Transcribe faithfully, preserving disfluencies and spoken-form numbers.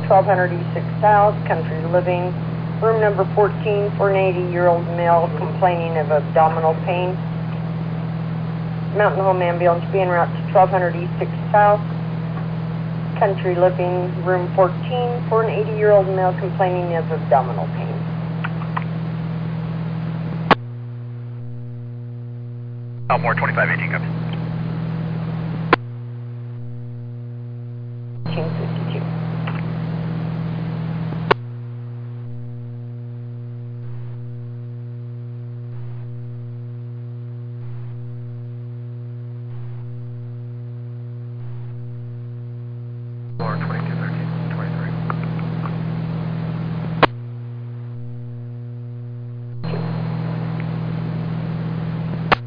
twelve hundred East sixth South, Country Living, room number fourteen, for an eighty-year-old male complaining of abdominal pain. Mountain Home Ambulance being route to twelve hundred East sixth South, Country Living, room fourteen, for an eighty-year-old male complaining of abdominal pain. Elmore twenty-five eighteen, copy.